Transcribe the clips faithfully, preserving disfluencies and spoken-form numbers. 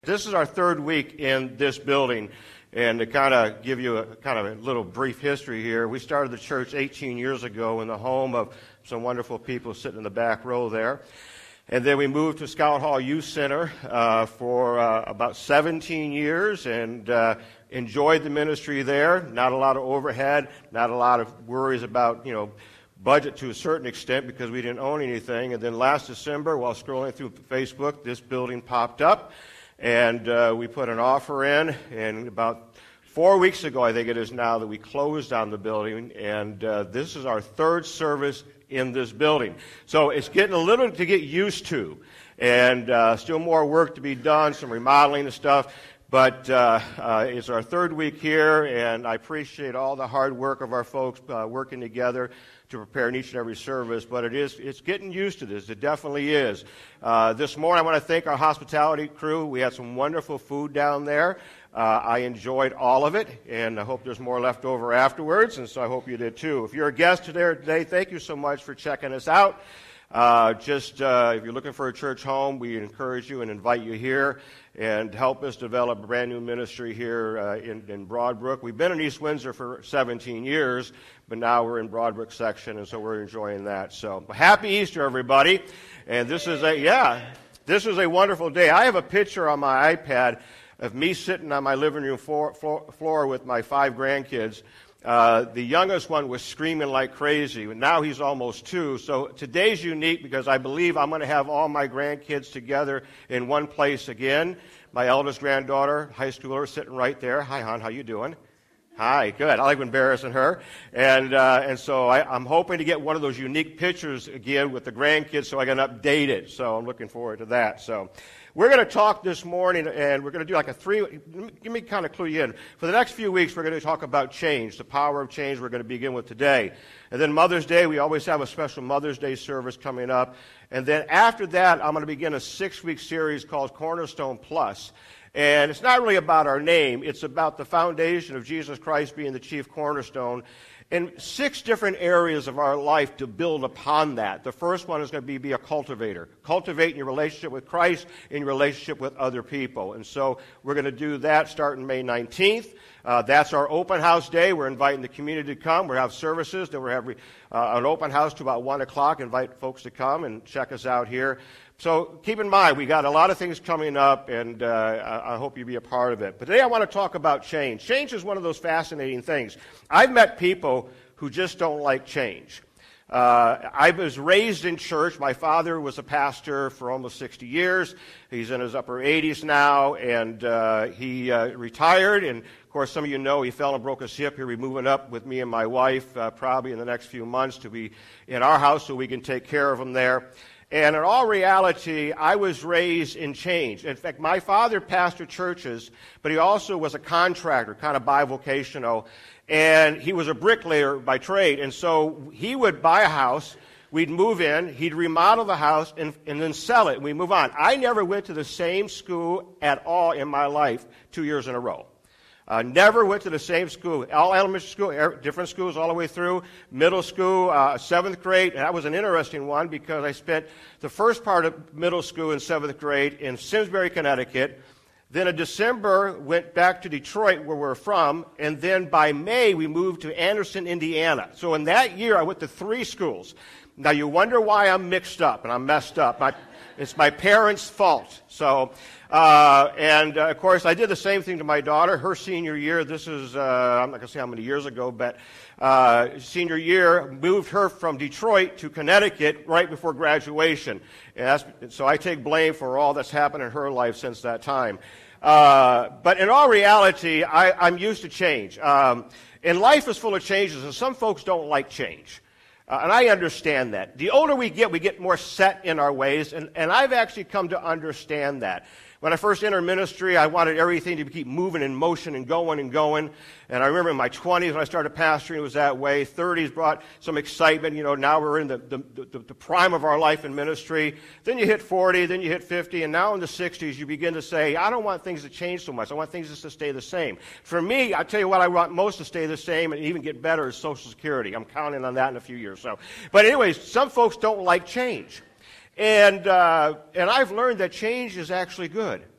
This is our third week in this building, and to kind of give you a kind of a little brief history here, we started the church eighteen years ago in the home of some wonderful people sitting in the back row there. And then we moved to Scout Hall Youth Center uh, for uh, about seventeen years and uh, enjoyed the ministry there. Not a lot of overhead, not a lot of worries about, you know, budget to a certain extent because we didn't own anything. And then last December, while scrolling through Facebook, this building popped up. And uh, we put an offer in, and about four weeks ago, I think it is now, that we closed on the building, and uh, this is our third service in this building. So it's getting a little to get used to, and uh, still more work to be done, some remodeling and stuff, but uh, uh, it's our third week here, and I appreciate all the hard work of our folks uh, working together to prepare each and every service, but it is, it's getting used to this. It definitely is. Uh, this morning, I want to thank our hospitality crew. We had some wonderful food down there. Uh, I enjoyed all of it, and I hope there's more left over afterwards, and so I hope you did too. If you're a guest today, today thank you so much for checking us out. Uh, just uh, if you're looking for a church home, we encourage you and invite you here and help us develop a brand new ministry here uh, in, in Broadbrook. We've been in East Windsor for seventeen years, but now we're in Broadbrook section, and so we're enjoying that. So happy Easter, everybody. And this is a, yeah, this is a wonderful day. I have a picture on my iPad of me sitting on my living room floor, floor, floor with my five grandkids. Uh, the youngest one was screaming like crazy. Now he's almost two. So today's unique because I believe I'm going to have all my grandkids together in one place again. My eldest granddaughter, high schooler, sitting right there. Hi, hon. How you doing? Hi. Good. I like embarrassing her. And uh, and so I, I'm hoping to get one of those unique pictures again with the grandkids so I can update it. So I'm looking forward to that. So we're going to talk this morning, and we're going to do like a three, let me kind of clue you in. For the next few weeks, we're going to talk about change, the power of change we're going to begin with today. And then Mother's Day, we always have a special Mother's Day service coming up. And then after that, I'm going to begin a six-week series called Cornerstone Plus. And it's not really about our name. It's about the foundation of Jesus Christ being the chief cornerstone and six different areas of our life to build upon that. The first one is going to be be a cultivator. Cultivate in your relationship with Christ, in your relationship with other people. And so we're going to do that starting May nineteenth. Uh, that's our open house day. We're inviting the community to come. We'll have services. Then we'll have uh, an open house to about one o'clock. Invite folks to come and check us out here. So keep in mind, we got a lot of things coming up, and uh, I hope you be a part of it. But today I want to talk about change. Change is one of those fascinating things. I've met people who just don't like change. Uh, I was raised in church. My father was a pastor for almost sixty years. He's in his upper eighties now, and uh, he uh, retired. And, of course, some of you know he fell and broke his hip. He'll be moving up with me and my wife uh, probably in the next few months to be in our house so we can take care of him there. And in all reality, I was raised in change. In fact, my father pastored churches, but he also was a contractor, kind of bivocational, and he was a bricklayer by trade. And so he would buy a house, we'd move in, he'd remodel the house, and, and then sell it, and we'd move on. I never went to the same school at all in my life two years in a row. Uh, never went to the same school. All elementary school, different schools all the way through. Middle school, uh, seventh grade. And that was an interesting one because I spent the first part of middle school in seventh grade in Simsbury, Connecticut. Then in December, went back to Detroit, where we're from. And then by May, we moved to Anderson, Indiana. So in that year, I went to three schools. Now, you wonder why I'm mixed up and I'm messed up. My, it's my parents' fault. So... Uh, and, uh, of course, I did the same thing to my daughter. Her senior year, this is, uh, I'm not going to say how many years ago, but uh, senior year, moved her from Detroit to Connecticut right before graduation. And that's, so I take blame for all that's happened in her life since that time. Uh, but in all reality, I, I'm used to change. Um, and life is full of changes, and some folks don't like change. Uh, and I understand that. The older we get, we get more set in our ways, and, and I've actually come to understand that. When I first entered ministry, I wanted everything to keep moving in motion and going and going. And I remember in my twenties when I started pastoring, it was that way. thirties brought some excitement. You know, now we're in the, the, the, the prime of our life in ministry. Then you hit forty, then you hit fifty, and now in the sixties, you begin to say, I don't want things to change so much. I want things just to stay the same. For me, I tell you what I want most to stay the same and even get better is Social Security. I'm counting on that in a few years. So, but anyways, some folks don't like change. And, uh, and I've learned that change is actually good.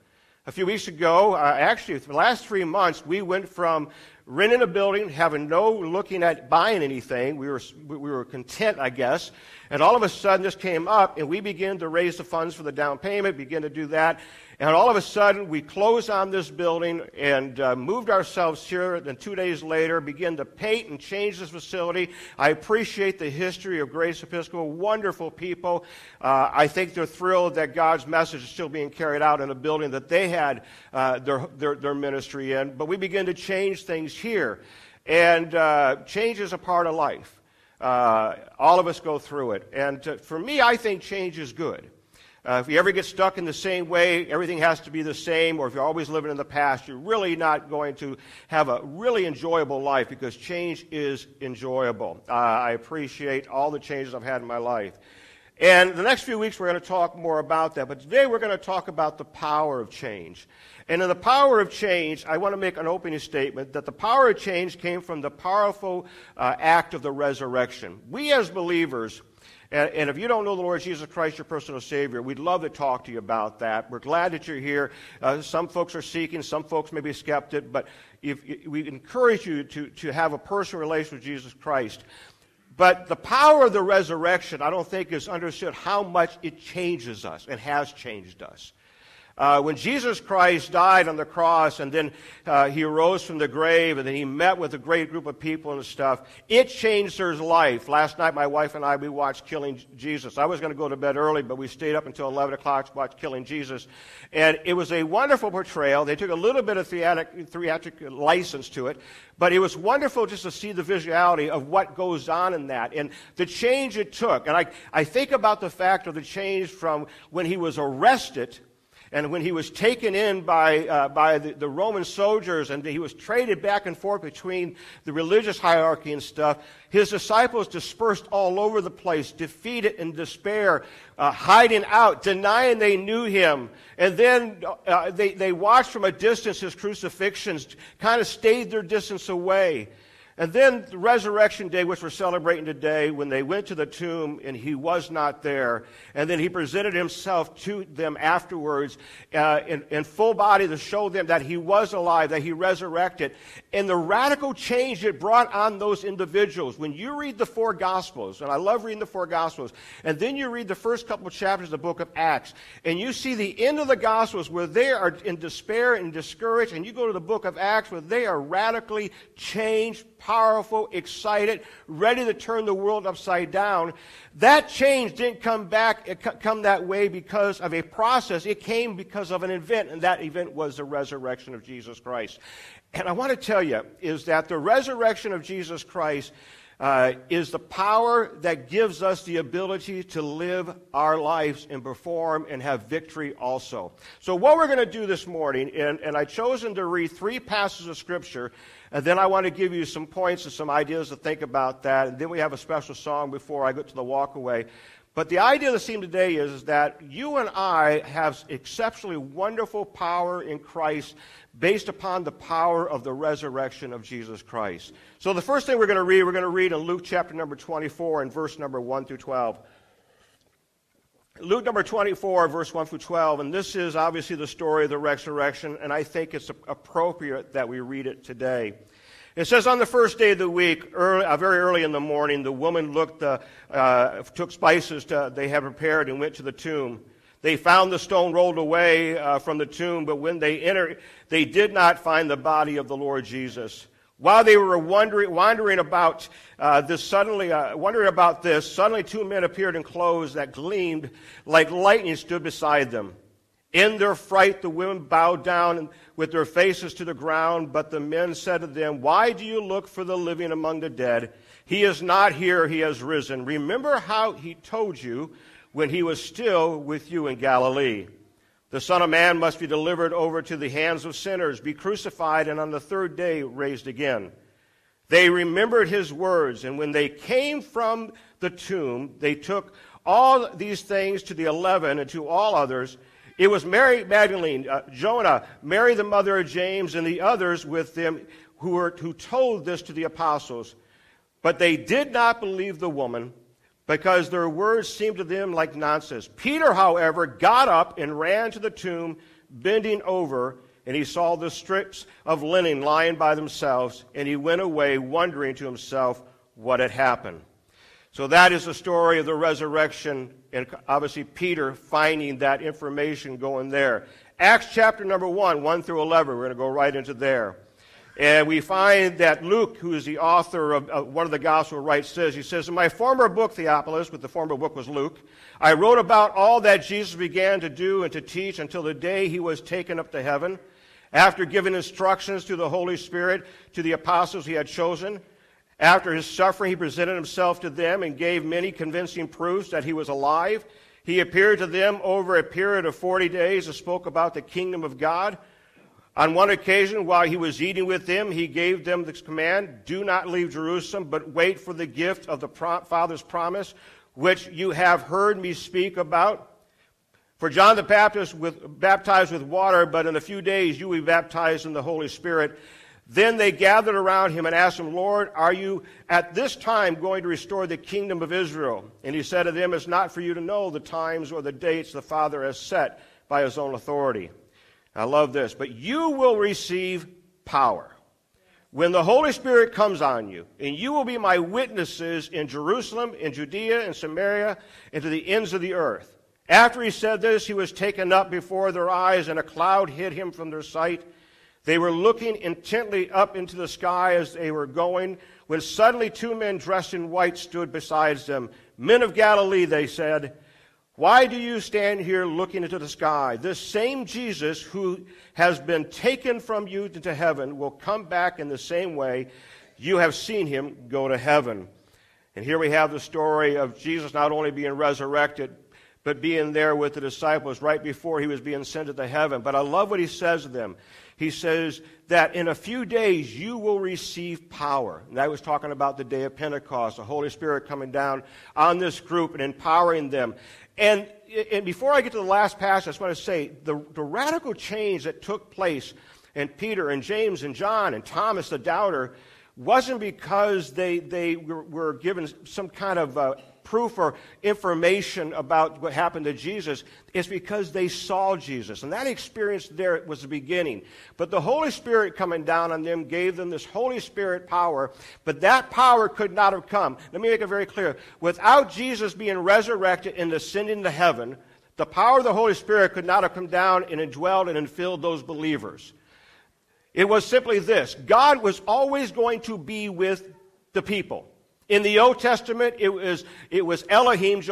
A few weeks ago, uh, actually, for the last three months, we went from renting a building, having no looking at buying anything. We were we were content, I guess. And all of a sudden, this came up, and we began to raise the funds for the down payment, begin to do that. And all of a sudden, we closed on this building and uh, moved ourselves here. Then two days later, began to paint and change this facility. I appreciate the history of Grace Episcopal, wonderful people. Uh, I think they're thrilled that God's message is still being carried out in a building that they had uh, their, their, their ministry in. But we begin to change things here. And uh, change is a part of life. Uh, all of us go through it. And uh, for me, I think change is good. Uh, if you ever get stuck in the same way, everything has to be the same, or if you're always living in the past, you're really not going to have a really enjoyable life, because change is enjoyable. Uh, I appreciate all the changes I've had in my life. And the next few weeks we're going to talk more about that, but today we're going to talk about the power of change. And in the power of change, I want to make an opening statement that the power of change came from the powerful uh, act of the resurrection. We as believers, and, and if you don't know the Lord Jesus Christ, your personal Savior, we'd love to talk to you about that. We're glad that you're here. Uh, some folks are seeking, some folks may be skeptic, but if, if, we encourage you to, to have a personal relation with Jesus Christ. But the power of the resurrection, I don't think is understood how much it changes us and has changed us. Uh, when Jesus Christ died on the cross, and then uh, he arose from the grave, and then he met with a great group of people and stuff, it changed their life. Last night, my wife and I, we watched Killing Jesus. I was going to go to bed early, but we stayed up until eleven o'clock to watch Killing Jesus. And it was a wonderful portrayal. They took a little bit of theatric, theatric license to it, but it was wonderful just to see the visuality of what goes on in that and the change it took. And I, I think about the fact of the change from when he was arrested and when he was taken in by, uh, by the, the Roman soldiers, and he was traded back and forth between the religious hierarchy and stuff, his disciples dispersed all over the place, defeated in despair, uh, hiding out, denying they knew him. And then uh, they, they watched from a distance his crucifixions, kind of stayed their distance away. And then the resurrection day, which we're celebrating today, when they went to the tomb and he was not there, and then he presented himself to them afterwards uh, in, in full body to show them that he was alive, that he resurrected. And the radical change it brought on those individuals. When you read the four Gospels, and I love reading the four Gospels, and then you read the first couple of chapters of the book of Acts, and you see the end of the Gospels where they are in despair and discouraged, and you go to the book of Acts where they are radically changed, powerful, excited, ready to turn the world upside down. That change didn't come back, it come that way because of a process. It came because of an event, and that event was the resurrection of Jesus Christ. And I want to tell you is that the resurrection of Jesus Christ uh, is the power that gives us the ability to live our lives and perform and have victory also. So what we're going to do this morning, and, and I've chosen to read three passages of Scripture, and then I want to give you some points and some ideas to think about that. And then we have a special song before I go to the walkaway. But the idea of the theme today is, is that you and I have exceptionally wonderful power in Christ based upon the power of the resurrection of Jesus Christ. So the first thing we're going to read, we're going to read in Luke chapter number twenty-four and verse number one through twelve. Luke number twenty-four, verse one through twelve, and this is obviously the story of the resurrection, and I think it's appropriate that we read it today. It says, on the first day of the week, early, uh, very early in the morning, the woman looked, uh, uh, took spices to, they had prepared and went to the tomb. They found the stone rolled away uh, from the tomb, but when they entered, they did not find the body of the Lord Jesus. While they were wondering, wondering about uh, this, suddenly, uh, wondering about this, suddenly two men appeared in clothes that gleamed like lightning, stood beside them. In their fright, the women bowed down with their faces to the ground, but the men said to them, "Why do you look for the living among the dead? He is not here, he has risen. Remember how he told you when he was still with you in Galilee. The Son of Man must be delivered over to the hands of sinners, be crucified, and on the third day raised again." They remembered his words, and when they came from the tomb, they took all these things to the eleven and to all others. It was Mary Magdalene, uh, Jonah, Mary the mother of James, and the others with them who, were, who told this to the apostles. But they did not believe the woman, because their words seemed to them like nonsense. Peter, however, got up and ran to the tomb. bending over, and he saw the strips of linen lying by themselves, and he went away wondering to himself what had happened. So that is the story of the resurrection, and obviously Peter finding that information going there. Acts chapter number one, one through eleven, we're going to go right into there. And we find that Luke, who is the author of, of one of the gospel writes, says, he says, in my former book, Theophilus, but the former book was Luke, I wrote about all that Jesus began to do and to teach until the day he was taken up to heaven, after giving instructions to the Holy Spirit to the apostles he had chosen. After his suffering, he presented himself to them and gave many convincing proofs that he was alive. He appeared to them over a period of forty days and spoke about the kingdom of God. On one occasion, while he was eating with them, he gave them this command, do not leave Jerusalem, but wait for the gift of the Father's promise, which you have heard me speak about. For John the Baptist with, baptized with water, but in a few days you will be baptized in the Holy Spirit. Then they gathered around him and asked him, Lord, are you at this time going to restore the kingdom of Israel? And he said to them, it's not for you to know the times or the dates the Father has set by his own authority. I love this. But you will receive power when the Holy Spirit comes on you, and you will be my witnesses in Jerusalem, in Judea, and Samaria, and to the ends of the earth. After he said this, he was taken up before their eyes, and a cloud hid him from their sight. They were looking intently up into the sky as they were going, when suddenly two men dressed in white stood beside them. Men of Galilee, they said, why do you stand here looking into the sky? This same Jesus who has been taken from you into heaven will come back in the same way you have seen him go to heaven. And here we have the story of Jesus not only being resurrected, but being there with the disciples right before he was being sent into heaven. But I love what he says to them. He says that in a few days you will receive power. And I was talking about the day of Pentecost, the Holy Spirit coming down on this group and empowering them. And, and before I get to the last passage, I just want to say the, the radical change that took place in Peter and James and John and Thomas the doubter wasn't because they, they were, were given some kind of uh, proof or information about what happened to Jesus. It's because they saw Jesus. And that experience there was the beginning. But the Holy Spirit coming down on them gave them this Holy Spirit power. But that power could not have come. Let me make it very clear. Without Jesus being resurrected and ascending to heaven, the power of the Holy Spirit could not have come down and indwelled and infilled those believers. It was simply this. God was always going to be with the people. In the Old Testament, it was, it was Elohim,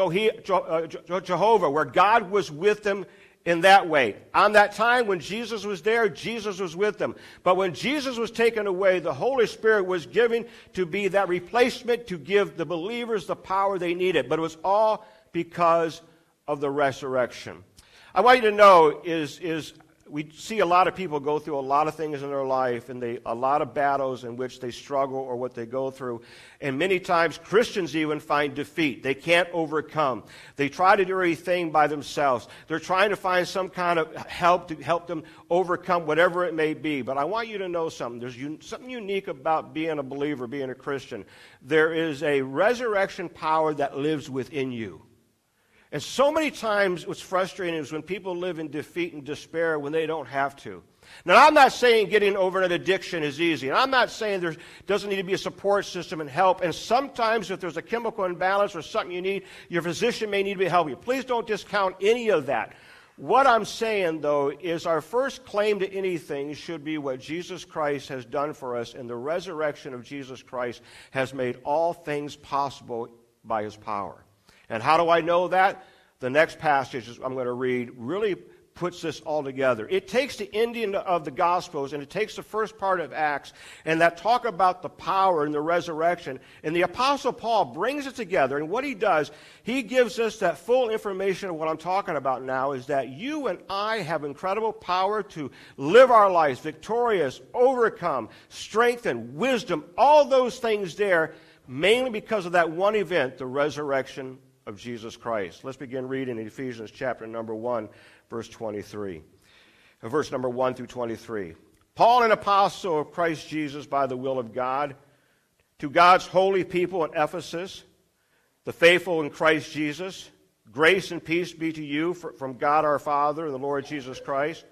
Jehovah, where God was with them in that way. On that time when Jesus was there, Jesus was with them. But when Jesus was taken away, the Holy Spirit was given to be that replacement to give the believers the power they needed. But it was all because of the resurrection. I want you to know is, is we see a lot of people go through a lot of things in their life, and they, a lot of battles in which they struggle or what they go through. And many times Christians even find defeat. They can't overcome. They try to do everything by themselves. They're trying to find some kind of help to help them overcome whatever it may be. But I want you to know something. There's un- something unique about being a believer, being a Christian. There is a resurrection power that lives within you. And so many times what's frustrating is when people live in defeat and despair when they don't have to. Now, I'm not saying getting over an addiction is easy. And I'm not saying there doesn't need to be a support system and help. And sometimes if there's a chemical imbalance or something you need, your physician may need to help you. Please don't discount any of that. What I'm saying, though, is our first claim to anything should be what Jesus Christ has done for us. And the resurrection of Jesus Christ has made all things possible by his power. And how do I know that? The next passage I'm going to read really puts this all together. It takes the ending of the Gospels, and it takes the first part of Acts, and that talk about the power and the resurrection. And the Apostle Paul brings it together, and what he does, he gives us that full information of what I'm talking about now, is that you and I have incredible power to live our lives victorious, overcome, strengthen, wisdom, all those things there, mainly because of that one event, the resurrection of Jesus Christ. Let's begin reading in Ephesians chapter number one, verse twenty-three. Verse number one through twenty-three. Paul, an apostle of Christ Jesus by the will of God, to God's holy people in Ephesus, the faithful in Christ Jesus, grace and peace be to you from God our Father and the Lord Jesus Christ.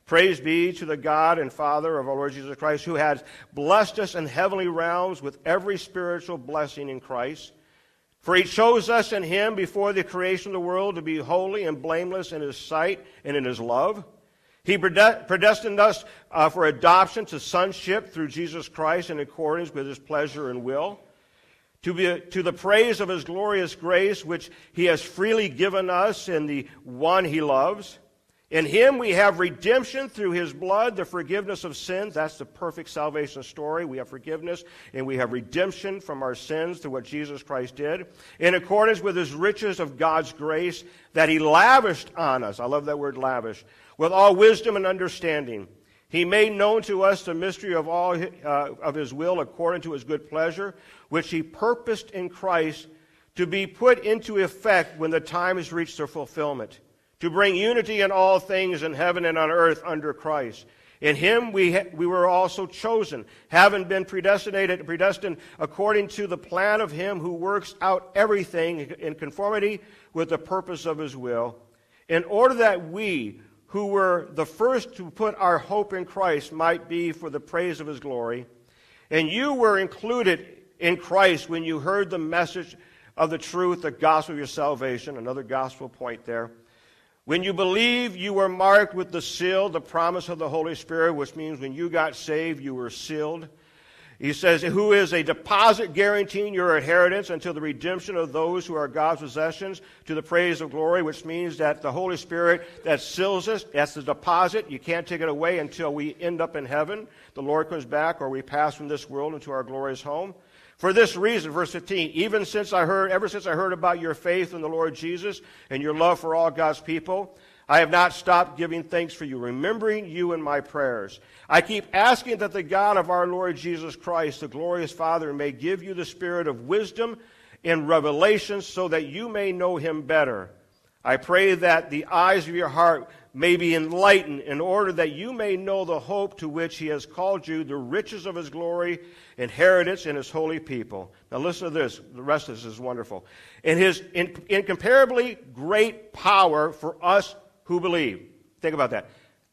Praise be to the God and Father of our Lord Jesus Christ, who has blessed us in heavenly realms with every spiritual blessing in Christ. For he chose us in him before the creation of the world to be holy and blameless in his sight and in his love. He predestined us uh, for adoption to sonship through Jesus Christ in accordance with his pleasure and will, to be to the praise of his glorious grace, which he has freely given us in the one he loves. In him we have redemption through his blood, the forgiveness of sins. That's the perfect salvation story. We have forgiveness and we have redemption from our sins through what Jesus Christ did, in accordance with his riches of God's grace that he lavished on us. I love that word, lavish. With all wisdom and understanding, he made known to us the mystery of all uh, of his will according to his good pleasure, which he purposed in Christ to be put into effect when the time has reached their fulfillment, to bring unity in all things in heaven and on earth under Christ. In him we ha- we were also chosen, having been predestinated, predestined according to the plan of him who works out everything in conformity with the purpose of his will, in order that we, who were the first to put our hope in Christ, might be for the praise of his glory. And you were included in Christ when you heard the message of the truth, the gospel of your salvation. Another gospel point there. When you believe, you were marked with the seal, the promise of the Holy Spirit, which means when you got saved, you were sealed. He says, who is a deposit guaranteeing your inheritance until the redemption of those who are God's possessions to the praise of glory, which means that the Holy Spirit that seals us, that's the deposit. You can't take it away until we end up in heaven. The Lord comes back or we pass from this world into our glorious home. For this reason, verse fifteen, even since I heard, ever since I heard about your faith in the Lord Jesus and your love for all God's people, I have not stopped giving thanks for you, remembering you in my prayers. I keep asking that the God of our Lord Jesus Christ, the glorious Father, may give you the spirit of wisdom and revelation so that you may know him better. I pray that the eyes of your heart may be enlightened in order that you may know the hope to which he has called you, the riches of his glory, inheritance in his holy people. Now listen to this. The rest of this is wonderful. And his incomparably great power for us who believe. Think about that.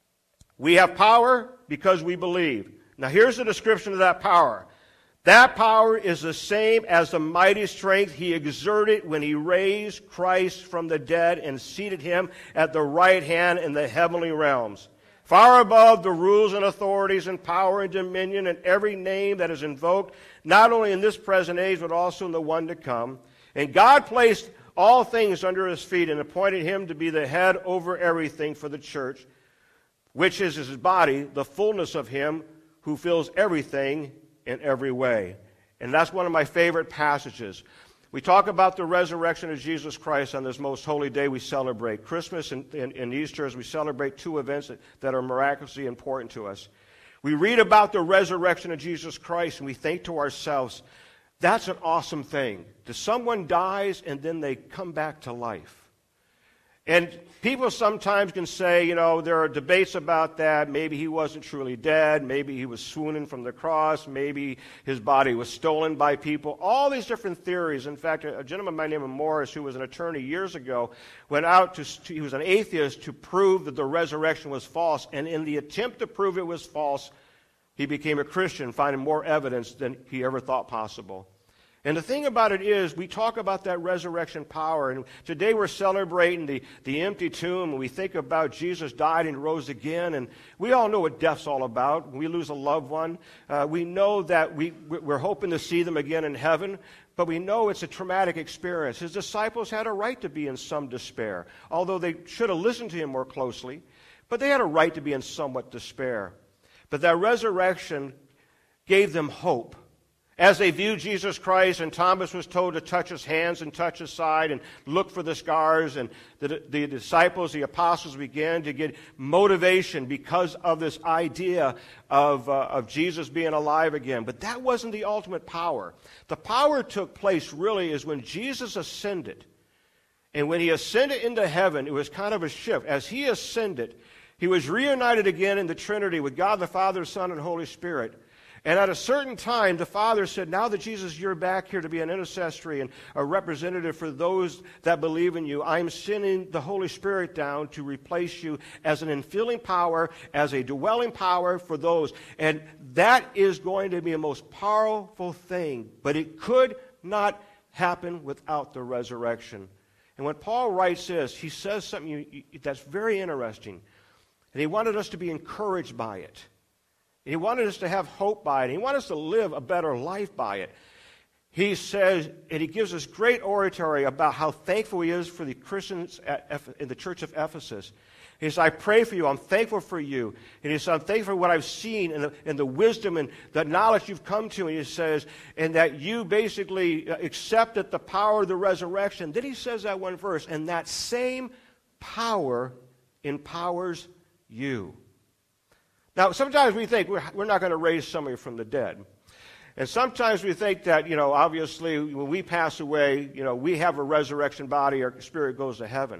We have power because we believe. Now here's the description of that power. That power is the same as the mighty strength he exerted when he raised Christ from the dead and seated him at the right hand in the heavenly realms, far above the rules and authorities and power and dominion and every name that is invoked, not only in this present age, but also in the one to come. And God placed all things under his feet and appointed him to be the head over everything for the church, which is his body, the fullness of him who fills everything in every way. And that's one of my favorite passages. We talk about the resurrection of Jesus Christ on this most holy day we celebrate. Christmas and, and, and Easter, as we celebrate two events that, that are miraculously important to us. We read about the resurrection of Jesus Christ and we think to ourselves, that's an awesome thing. That someone dies and then they come back to life. And people sometimes can say, you know, there are debates about that. Maybe he wasn't truly dead. Maybe he was swooning from the cross. Maybe his body was stolen by people. All these different theories. In fact, a gentleman by the name of Morris, who was an attorney years ago, went out to, he was an atheist, to prove that the resurrection was false. And in the attempt to prove it was false, he became a Christian, finding more evidence than he ever thought possible. And the thing about it is, we talk about that resurrection power, and today we're celebrating the, the empty tomb, and we think about Jesus died and rose again, and we all know what death's all about. When we lose a loved one, uh, we know that we, we're hoping to see them again in heaven, but we know it's a traumatic experience. His disciples had a right to be in some despair, although they should have listened to him more closely, but they had a right to be in somewhat despair. But that resurrection gave them hope. As they viewed Jesus Christ, and Thomas was told to touch his hands and touch his side and look for the scars, and the, the disciples, the apostles began to get motivation because of this idea of, uh, of Jesus being alive again. But that wasn't the ultimate power. The power took place really is when Jesus ascended. And when he ascended into heaven, it was kind of a shift. As he ascended, he was reunited again in the Trinity with God the Father, Son, and Holy Spirit. And at a certain time, the Father said, now that Jesus, you're back here to be an intercessory and a representative for those that believe in you, I'm sending the Holy Spirit down to replace you as an infilling power, as a dwelling power for those. And that is going to be a most powerful thing. But it could not happen without the resurrection. And when Paul writes this, he says something you, you, that's very interesting. And he wanted us to be encouraged by it. He wanted us to have hope by it. He wanted us to live a better life by it. He says, and he gives us great oratory about how thankful he is for the Christians at, in the church of Ephesus. He says, I pray for you. I'm thankful for you. And he says, I'm thankful for what I've seen and the, and the wisdom and the knowledge you've come to. And he says, and that you basically accepted the power of the resurrection. Then he says that one verse, and that same power empowers you. Now, sometimes we think we're, we're not going to raise somebody from the dead. And sometimes we think that, you know, obviously when we pass away, you know, we have a resurrection body, our spirit goes to heaven.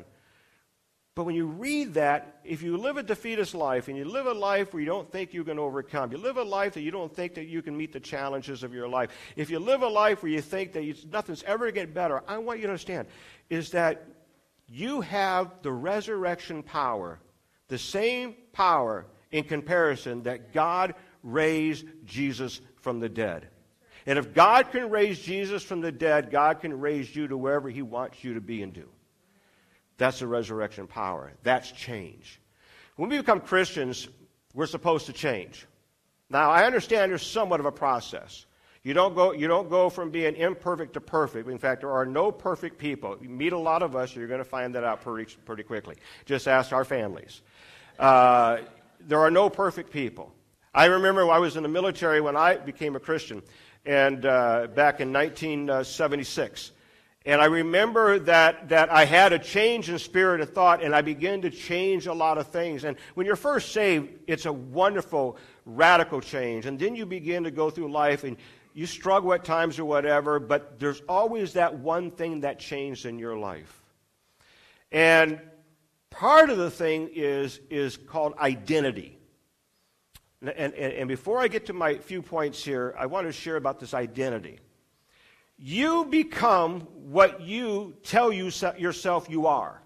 But when you read that, if you live a defeatist life and you live a life where you don't think you can overcome, you live a life that you don't think that you can meet the challenges of your life, if you live a life where you think that you, nothing's ever going to get better, I want you to understand is that you have the resurrection power, the same power in comparison that God raised Jesus from the dead. And if God can raise Jesus from the dead, God can raise you to wherever he wants you to be and do. That's the resurrection power. That's change. When we become Christians, we're supposed to change. Now, I understand there's somewhat of a process. You don't go, you don't go from being imperfect to perfect. In fact, there are no perfect people. You meet a lot of us, you're going to find that out pretty, pretty quickly. Just ask our families. Uh, There are no perfect people. I remember I was in the military when I became a Christian, and uh, back in nineteen seventy-six. And I remember that, that I had a change in spirit and thought, and I began to change a lot of things. And when you're first saved, it's a wonderful, radical change. And then you begin to go through life, and you struggle at times or whatever, but there's always that one thing that changed in your life. And part of the thing is, is called identity. And, and, and before I get to my few points here, I want to share about this identity. You become what you tell you, yourself you are.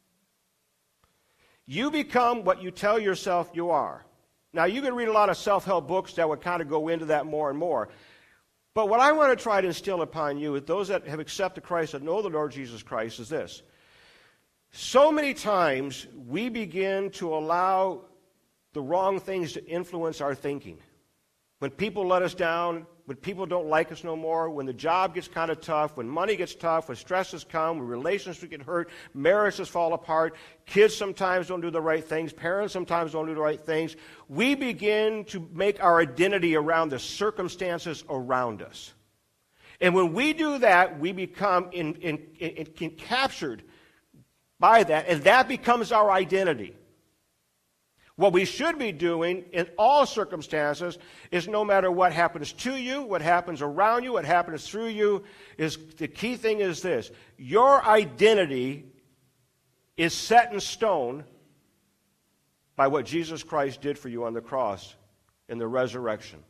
You become what you tell yourself you are. Now, you can read a lot of self-help books that would kind of go into that more and more. But what I want to try to instill upon you, with those that have accepted Christ, that know the Lord Jesus Christ, is this. So many times we begin to allow the wrong things to influence our thinking. When people let us down, when people don't like us no more, when the job gets kind of tough, when money gets tough, when stresses come, when relationships get hurt, marriages fall apart, kids sometimes don't do the right things, parents sometimes don't do the right things, we begin to make our identity around the circumstances around us. And when we do that, we become in, in, in, in captured by that, and that becomes our identity. What we should be doing in all circumstances is no matter what happens to you, what happens around you, what happens through you, is the key thing is this. Your identity is set in stone by what Jesus Christ did for you on the cross in the resurrection.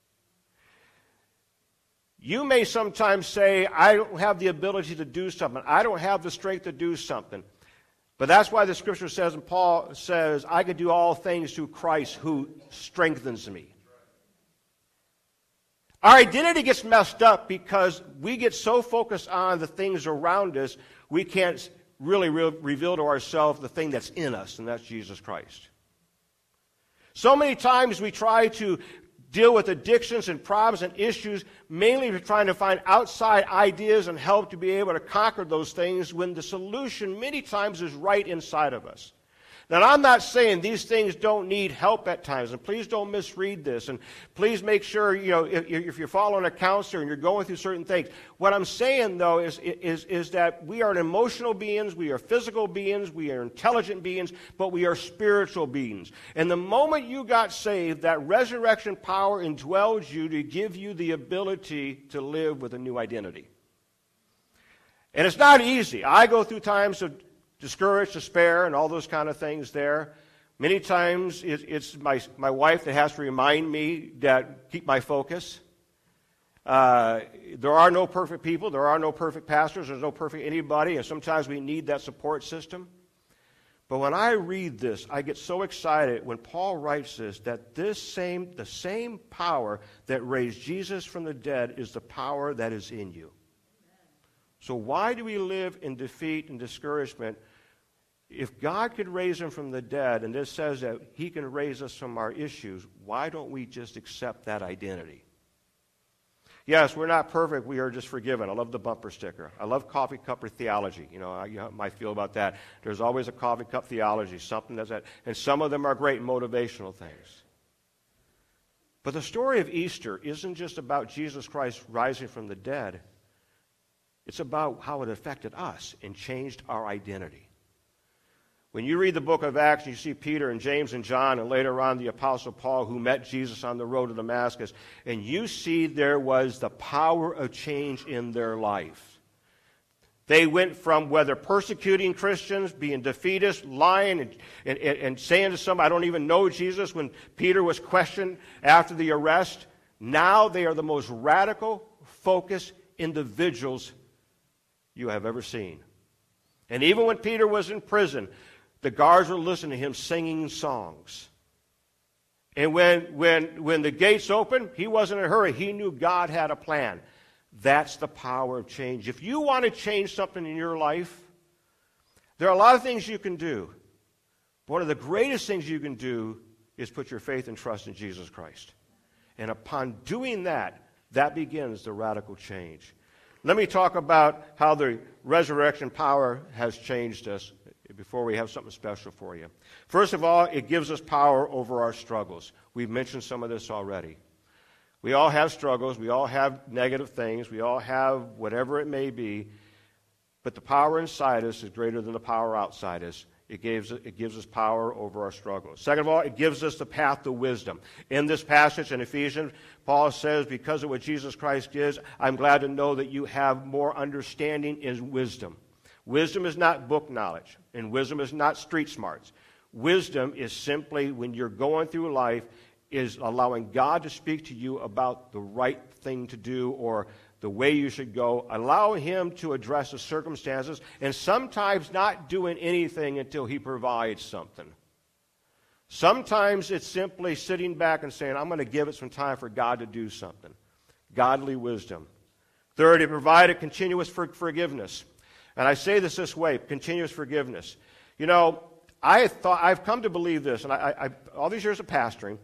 You may sometimes say, I don't have the ability to do something. I don't have the strength to do something. But that's why the Scripture says, and Paul says, I can do all things through Christ who strengthens me. Our identity gets messed up because we get so focused on the things around us, we can't really re- reveal to ourselves the thing that's in us, and that's Jesus Christ. So many times we try to deal with addictions and problems and issues, mainly for trying to find outside ideas and help to be able to conquer those things when the solution many times is right inside of us. Now, I'm not saying these things don't need help at times, and please don't misread this, and please make sure, you know, if, if you're following a counselor and you're going through certain things. What I'm saying, though, is, is, is that we are emotional beings, we are physical beings, we are intelligent beings, but we are spiritual beings. And the moment you got saved, that resurrection power indwells you to give you the ability to live with a new identity. And it's not easy. I go through times of discouraged, despair, and all those kind of things there. Many times it, it's my, my wife that has to remind me that keep my focus. Uh, there are no perfect people. There are no perfect pastors. There's no perfect anybody. And sometimes we need that support system. But when I read this, I get so excited when Paul writes this, that this same, the same power that raised Jesus from the dead is the power that is in you. So why do we live in defeat and discouragement? If God could raise him from the dead, and this says that he can raise us from our issues, why don't we just accept that identity? Yes, we're not perfect. We are just forgiven. I love the bumper sticker. I love coffee cup theology. You know, I, you know how I feel about that. There's always a coffee cup theology, something that's that. And some of them are great motivational things. But the story of Easter isn't just about Jesus Christ rising from the dead. It's about how it affected us and changed our identity. When you read the book of Acts, you see Peter and James and John, and later on the Apostle Paul, who met Jesus on the road to Damascus, and you see there was the power of change in their life. They went from whether persecuting Christians, being defeatist, lying, and, and, and saying to somebody, I don't even know Jesus, when Peter was questioned after the arrest. Now they are the most radical, focused individuals you have ever seen. And even when Peter was in prison, the guards were listening to him singing songs. And when, when, when the gates opened, he wasn't in a hurry. He knew God had a plan. That's the power of change. If you want to change something in your life, there are a lot of things you can do. But one of the greatest things you can do is put your faith and trust in Jesus Christ. And upon doing that, that begins the radical change. Let me talk about how the resurrection power has changed us before we have something special for you. First of all, it gives us power over our struggles. We've mentioned some of this already. We all have struggles. We all have negative things. We all have whatever it may be. But the power inside us is greater than the power outside us. It gives, it gives us power over our struggles. Second of all, it gives us the path to wisdom. In this passage in Ephesians, Paul says, because of what Jesus Christ is, I'm glad to know that you have more understanding in wisdom. Wisdom is not book knowledge, and wisdom is not street smarts. Wisdom is simply, when you're going through life, is allowing God to speak to you about the right thing to do or the way you should go. Allow him to address the circumstances, and sometimes not doing anything until he provides something. Sometimes it's simply sitting back and saying, I'm going to give it some time for God to do something. Godly wisdom. Third, it provided continuous for forgiveness. And I say this this way, continuous forgiveness. You know, I thought, I've come to believe this, and I, I, all these years of pastoring,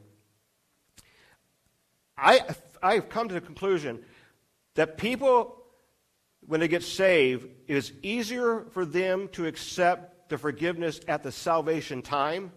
I, I've come to the conclusion that people, when they get saved, it is easier for them to accept the forgiveness at the salvation time.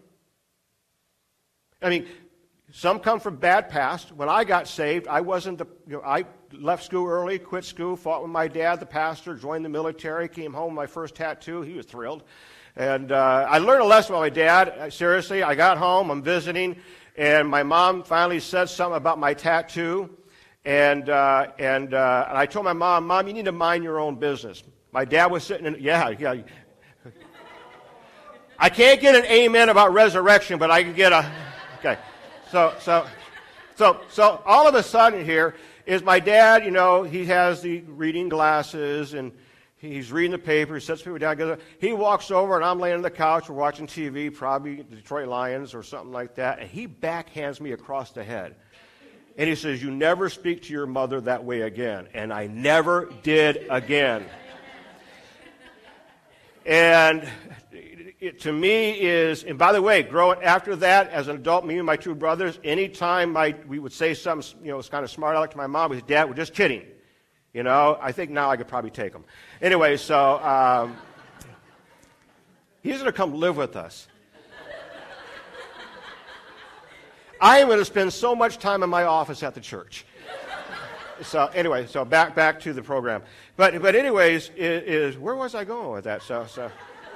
I mean, some come from bad past. When I got saved, I wasn't the, you know, I left school early, quit school, fought with my dad, the pastor, joined the military, came home with my first tattoo. He was thrilled. And uh, I learned a lesson about my dad. Seriously, I got home, I'm visiting, and my mom finally said something about my tattoo. And, uh, and, uh, and I told my mom, Mom, you need to mind your own business. My dad was sitting in, yeah, yeah. I can't get an amen about resurrection, but I can get a, okay. So, so, so, so all of a sudden here is my dad, you know, he has the reading glasses and he's reading the paper. He sets people down. He walks over and I'm laying on the couch. We're watching T V, probably the Detroit Lions or something like that. And he backhands me across the head. And he says, you never speak to your mother that way again. And I never did again. And it, to me is, and by the way, growing after that, as an adult, me and my two brothers, anytime my, we would say something, you know, was kind of smart aleck to my mom, his dad, we're just kidding. You know, I think now I could probably take him. Anyway, so um, he's going to come live with us. I am going to spend so much time in my office at the church. So anyway, so back back to the program. But but anyways, is, is where was I going with that? So so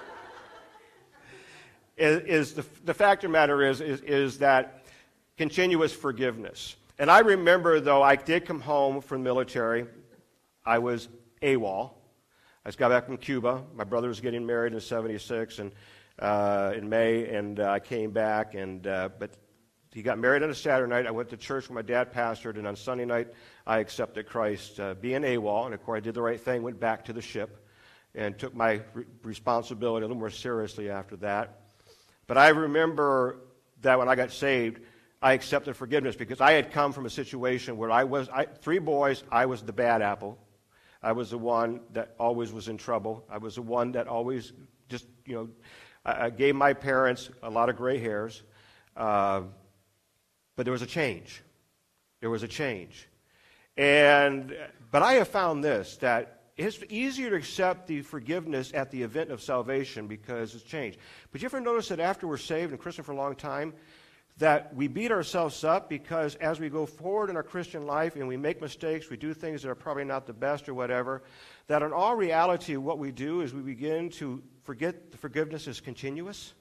is, is the the fact of the matter is, is is that continuous forgiveness. And I remember, though, I did come home from the military. I was AWOL. I just got back from Cuba. My brother was getting married in seventy-six, and uh, in May, and uh, I came back, and uh, but he got married on a Saturday night. I went to church where my dad pastored, and on Sunday night I accepted Christ, uh, being AWOL, and of course I did the right thing, went back to the ship, and took my re- responsibility a little more seriously after that. But I remember that when I got saved, I accepted forgiveness because I had come from a situation where I was, I, three boys, I was the bad apple. I was the one that always was in trouble. I was the one that always just, you know, I, I gave my parents a lot of gray hairs. Uh, but there was a change. There was a change. And, but I have found this, that it's easier to accept the forgiveness at the event of salvation because it's changed. But you ever notice that after we're saved and Christian for a long time, that we beat ourselves up because as we go forward in our Christian life and we make mistakes, we do things that are probably not the best or whatever, that in all reality what we do is we begin to forget the forgiveness is continuous.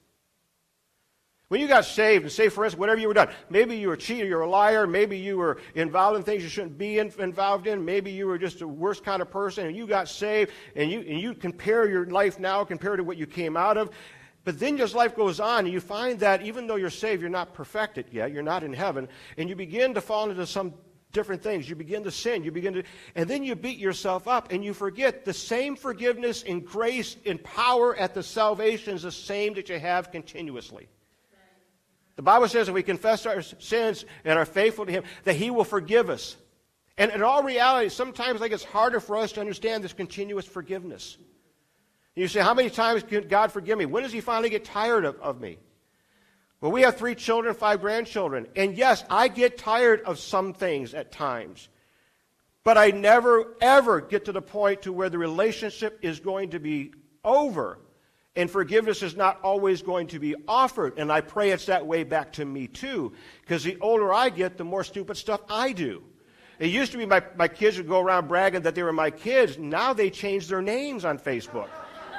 When you got saved, and say for instance, whatever you were done, maybe you were a cheater, you were a liar, maybe you were involved in things you shouldn't be in, involved in, maybe you were just the worst kind of person, and you got saved, and you, and you compare your life now compared to what you came out of. But then as life goes on, and you find that even though you're saved, you're not perfected yet, you're not in heaven, and you begin to fall into some different things. You begin to sin, you begin to, and then you beat yourself up, and you forget the same forgiveness and grace and power at the salvation is the same that you have continuously. The Bible says if we confess our sins and are faithful to Him, that He will forgive us. And in all reality, sometimes I think it's harder for us to understand this continuous forgiveness. You say, how many times can God forgive me? When does He finally get tired of, of me? Well, we have three children, five grandchildren. And yes, I get tired of some things at times. But I never, ever get to the point to where the relationship is going to be over. And forgiveness is not always going to be offered. And I pray it's that way back to me too. Because the older I get, the more stupid stuff I do. It used to be my, my kids would go around bragging that they were my kids. Now they change their names on Facebook.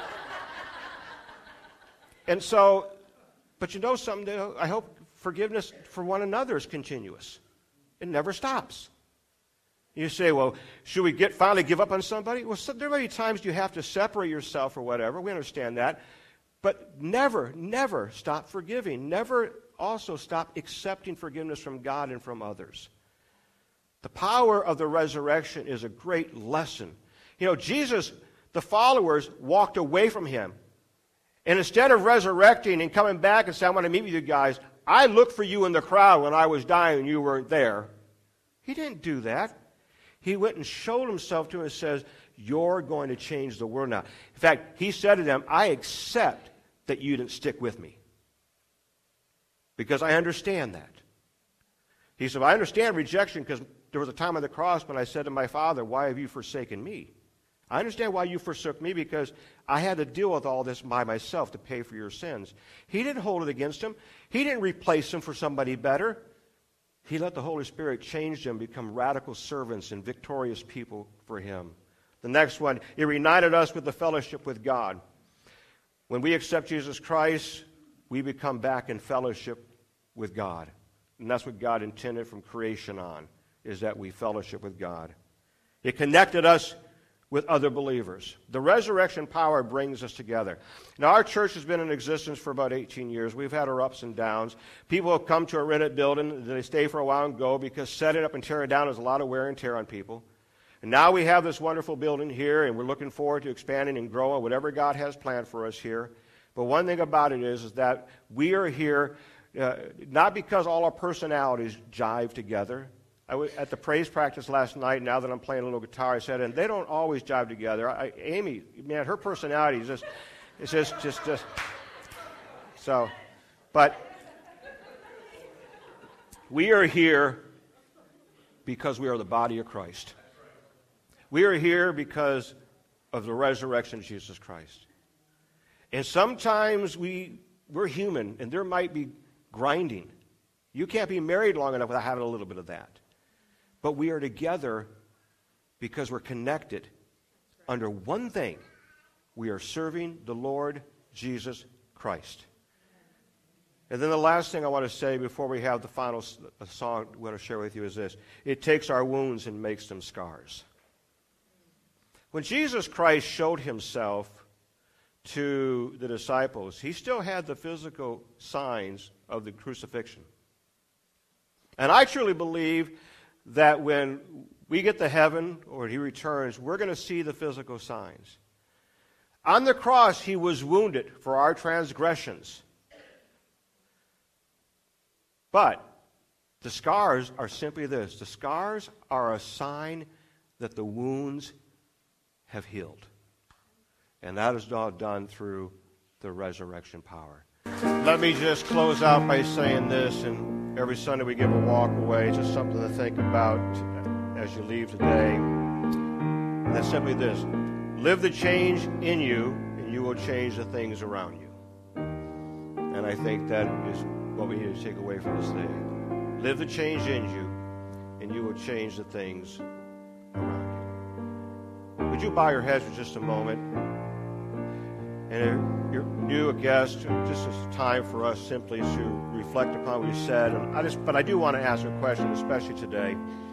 And so, but you know something, I hope forgiveness for one another is continuous. It never stops. You say, well, should we get finally give up on somebody? Well, so, there may be times you have to separate yourself or whatever. We understand that. But never, never stop forgiving. Never also stop accepting forgiveness from God and from others. The power of the resurrection is a great lesson. You know, Jesus, the followers, walked away from Him. And instead of resurrecting and coming back and saying, I want to meet with you guys, I looked for you in the crowd when I was dying and you weren't there. He didn't do that. He went and showed Himself to them and says, you're going to change the world now. In fact, He said to them, I accept that you didn't stick with me. Because I understand that. He said, well, I understand rejection because there was a time on the cross when I said to my Father, why have you forsaken me? I understand why you forsook me because I had to deal with all this by myself to pay for your sins. He didn't hold it against Him. He didn't replace Him for somebody better. He let the Holy Spirit change them, become radical servants and victorious people for Him. The next one, it reunited us with the fellowship with God. When we accept Jesus Christ, we become back in fellowship with God. And that's what God intended from creation on, is that we fellowship with God. It connected us with other believers. The resurrection power brings us together. Now, our church has been in existence for about eighteen years. We've had our ups and downs. People have come to a rented building. They stay for a while and go because setting up and tearing down is a lot of wear and tear on people. And now we have this wonderful building here, and we're looking forward to expanding and growing whatever God has planned for us here. But one thing about it is, is that we are here uh, not because all our personalities jive together. I was at the praise practice last night. Now that I'm playing a little guitar, I said, and they don't always jive together. I, Amy, man, her personality is just, it's just, just, just. So, but we are here because we are the body of Christ. We are here because of the resurrection of Jesus Christ. And sometimes we we're human, and there might be grinding. You can't be married long enough without having a little bit of that. But we are together because we're connected under one thing. We are serving the Lord Jesus Christ. And then the last thing I want to say before we have the final song I want to share with you is this. It takes our wounds and makes them scars. When Jesus Christ showed Himself to the disciples, he still had the physical signs of the crucifixion. And I truly believe that when we get to heaven or he returns, we're going to see the physical signs. On the cross, he was wounded for our transgressions. But the scars are simply this. The scars are a sign that the wounds have healed. And that is all done through the resurrection power. Let me just close out by saying this, and every Sunday we give a walk away, just something to think about as you leave today. And that's simply this. Live the change in you, and you will change the things around you. And I think that is what we need to take away from this day. Live the change in you, and you will change the things around you. Would you bow your heads for just a moment? And if you're new, a guest, just a time for us simply to reflect upon what you said. And I just, but I do want to ask a question, especially today.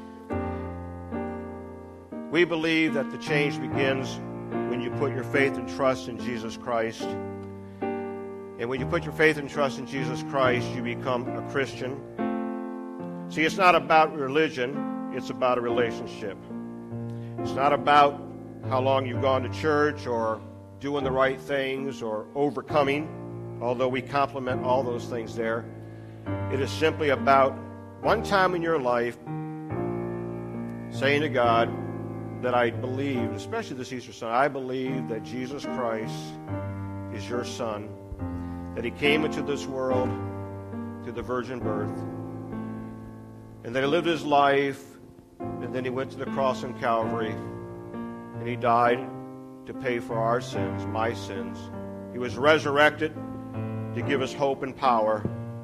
We believe that the change begins when you put your faith and trust in Jesus Christ. And when you put your faith and trust in Jesus Christ, you become a Christian. See, it's not about religion, it's about a relationship. It's not about how long you've gone to church or doing the right things or overcoming, although we compliment all those things there. It is simply about one time in your life saying to God that I believe, especially this Easter Sunday, I believe that Jesus Christ is your Son, that he came into this world through the virgin birth, and that he lived his life, and then he went to the cross on Calvary, and he died to pay for our sins, my sins. He was resurrected to give us hope and power.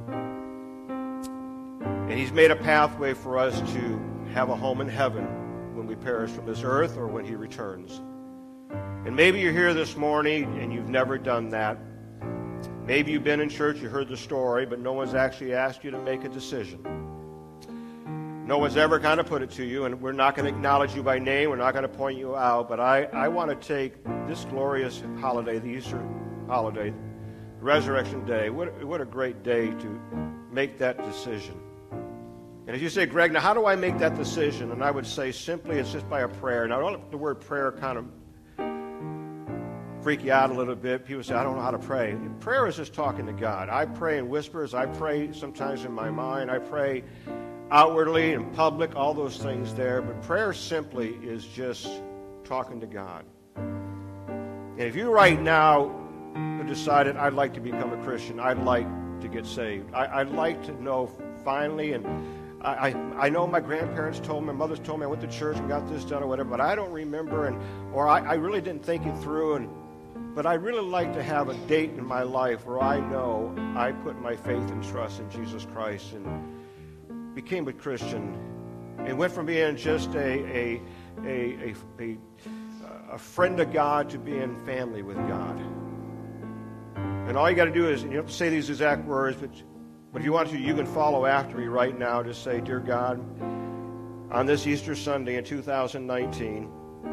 And he's made a pathway for us to have a home in heaven when we perish from this earth or when he returns. And maybe you're here this morning and you've never done that. Maybe you've been in church, you heard the story, but no one's actually asked you to make a decision. No one's ever kind of put it to you, and we're not going to acknowledge you by name. We're not going to point you out. But I, I want to take this glorious holiday, the Easter holiday, Resurrection Day. What, what a great day to make that decision. And if you say, Greg, now how do I make that decision? And I would say simply it's just by a prayer. Now, don't let the word prayer kind of freak you out a little bit. People say, I don't know how to pray. Prayer is just talking to God. I pray in whispers. I pray sometimes in my mind. I pray outwardly, in public, all those things there. But prayer simply is just talking to God. And if you right now have decided, I'd like to become a Christian, I'd like to get saved, I, I'd like to know finally, and I, I, I know my grandparents told me, my mother's told me I went to church and got this done or whatever, but I don't remember, and or I, I really didn't think it through, and but I'd really like to have a date in my life where I know I put my faith and trust in Jesus Christ and became a Christian, and went from being just a a a a, a, a friend of God to being family with God. And all you got to do is, you don't have to say these exact words, but but if you want to, you can follow after me right now. Just say, Dear God, on this Easter Sunday in two thousand nineteen,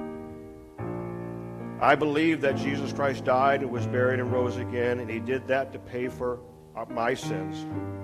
I believe that Jesus Christ died and was buried and rose again, and he did that to pay for my sins.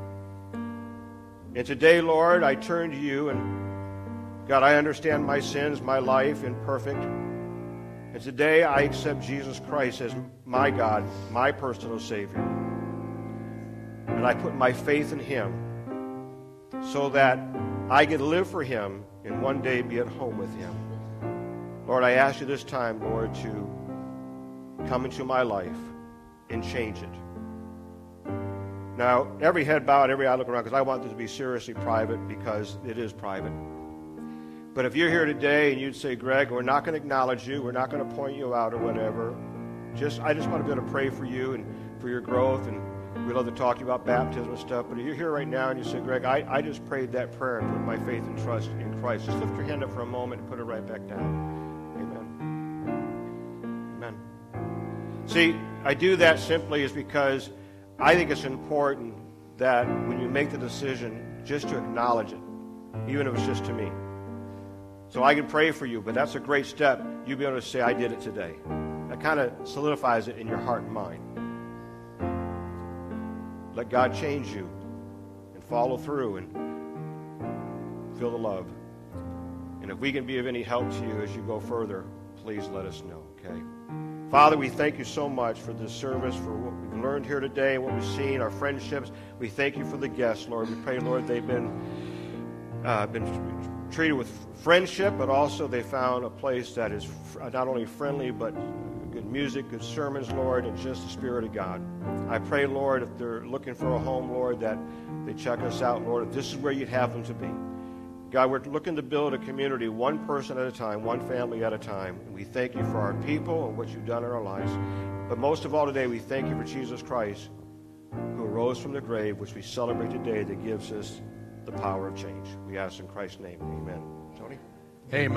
And today, Lord, I turn to you, and God, I understand my sins, my life, imperfect. And today I accept Jesus Christ as my God, my personal Savior. And I put my faith in him so that I can live for him and one day be at home with him. Lord, I ask you this time, Lord, to come into my life and change it. Now, every head bowed, every eye look around, because I want this to be seriously private, because it is private. But if you're here today and you'd say, Greg, we're not going to acknowledge you, we're not going to point you out or whatever, just I just want to be able to pray for you and for your growth, and we love to talk to you about baptism and stuff. But if you're here right now and you say, Greg, I, I just prayed that prayer and put my faith and trust in Christ, just lift your hand up for a moment and put it right back down. Amen. Amen. See, I do that simply is because I think it's important that when you make the decision, just to acknowledge it, even if it's just to me. So I can pray for you, but that's a great step. You'll be able to say, I did it today. that kind of solidifies it in your heart and mind. Let God change you and follow through and feel the love. And if we can be of any help to you as you go further, please let us know, okay? Father, we thank you so much for this service, for what we've learned here today, what we've seen, our friendships. We thank you for the guests, Lord. We pray, Lord, they've been, uh, been treated with friendship, but also they found a place that is not only friendly, but good music, good sermons, Lord, and just the Spirit of God. I pray, Lord, if they're looking for a home, Lord, that they check us out, Lord, if this is where you'd have them to be. God, we're looking to build a community one person at a time, one family at a time. And we thank you for our people and what you've done in our lives. But most of all today, we thank you for Jesus Christ, who arose from the grave, which we celebrate today, that gives us the power of change. We ask in Christ's name. Amen. Tony? Amen.